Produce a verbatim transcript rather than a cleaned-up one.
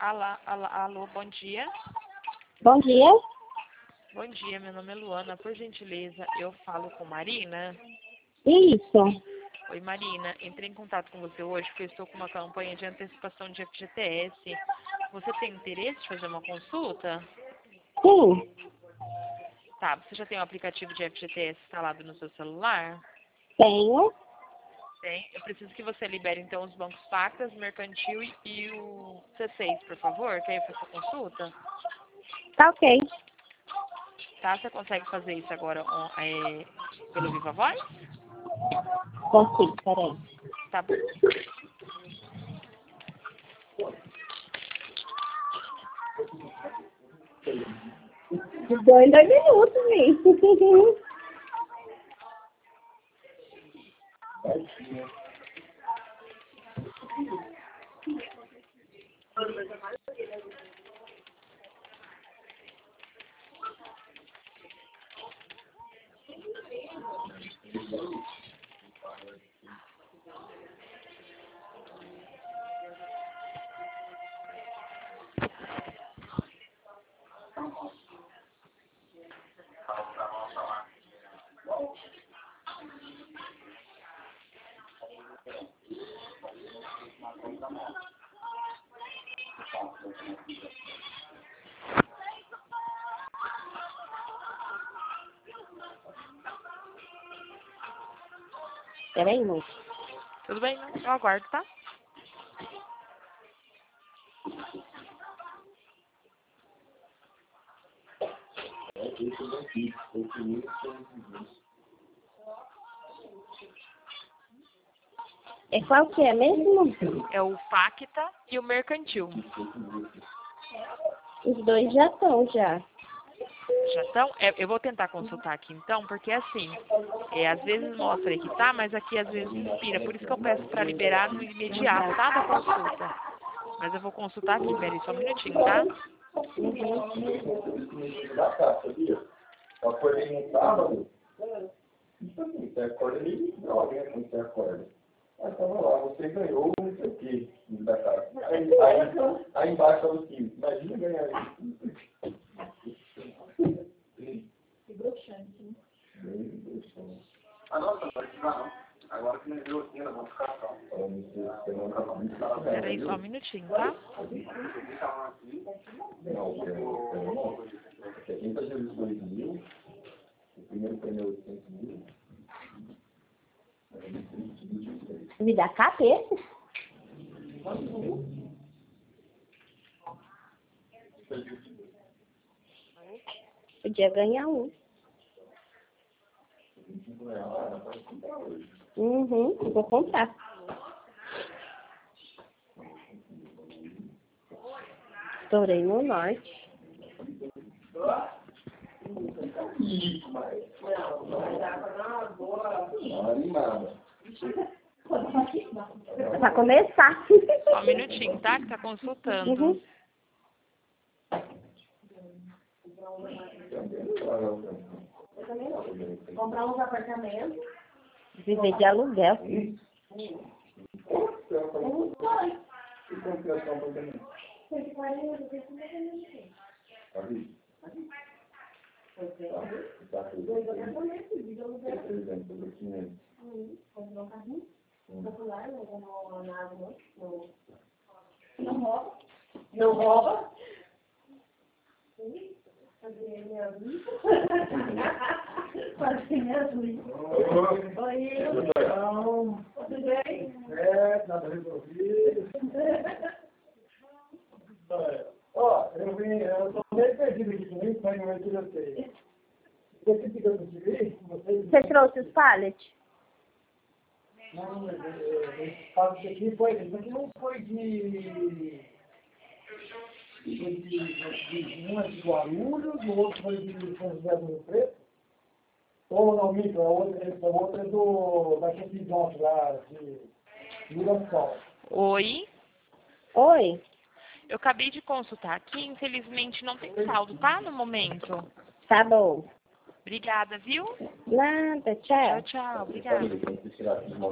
Alá, alá, alô, bom dia. Bom dia. Bom dia, meu nome é Luana. Por gentileza, eu falo com Marina. Isso. Oi, Marina. Entrei em contato com você hoje porque eu estou com uma campanha de antecipação de F G T S. Você tem interesse em fazer uma consulta? Sim, Tá, você já tem o aplicativo de F G T S instalado no seu celular? tenho. Tem. Eu preciso que você libere, então, os bancos Factas, Mercantil e, e o C seis, por favor, que aí eu faço a consulta. Tá ok. Tá? Você consegue fazer isso agora ó, é, pelo Viva Voz? Consigo, peraí. Tá bom. De dois em dois minutos, isso. Peraí, moço. Tudo bem? Eu aguardo, tá? É qual que é mesmo? É o Facta e o Mercantil. Os dois já estão, já. Já estão? É, eu vou tentar consultar aqui então, porque assim, é, às vezes mostra aí que tá, mas aqui às vezes expira. Por isso que eu peço para liberar no imediato, tá? Da consulta. Mas eu vou consultar aqui, peraí, só um minutinho, tá? Eu acordei no sábado, isso aqui, você acorda ali, não, alguém quando você acorda. Aí tava lá, você ganhou não sei o que da casa. Aí, aí, aí embaixo tava assim, imagina ganhar isso. Que broxante, Bem broxante. Ah, nossa, não vai precisar não. Agora que me deu assim, nós vamos ficar só. Peraí, só um minutinho, tá? Não, não. Porque quem fazia os dois mil, o primeiro prêmio é oitocentos mil. Me dá cabeça? Podia ganhar um. Uhum, eu vou comprar. Estourei no norte. Pra começar. Só um minutinho, tá? Que tá consultando. Uhum. Comprar uns apartamentos. Viver de aluguel. Não rouba? Não rouba? Fazer minha vida. Fazer minha vida. Oi, não. Tudo bem? É, nada resolvido. Ó, eu vim, eu tô meio perdido aqui comigo, mas não é que eu sei. Você fica com o Você trouxe os pallets? Não, mas esse caso aqui foi, isso aqui não foi de... Foi de, de, de uma de Guarulhos, o outro foi de São José do Rio Preto. Ou não, Mito, a outra, a outra é do, daquele bidonte lá, de Mirassol. Oi? Oi. Eu acabei de consultar aqui, infelizmente não tem saldo, tá? No momento. Tá bom. Obrigada, viu? Nada, tchau. Tchau, tchau. Obrigada.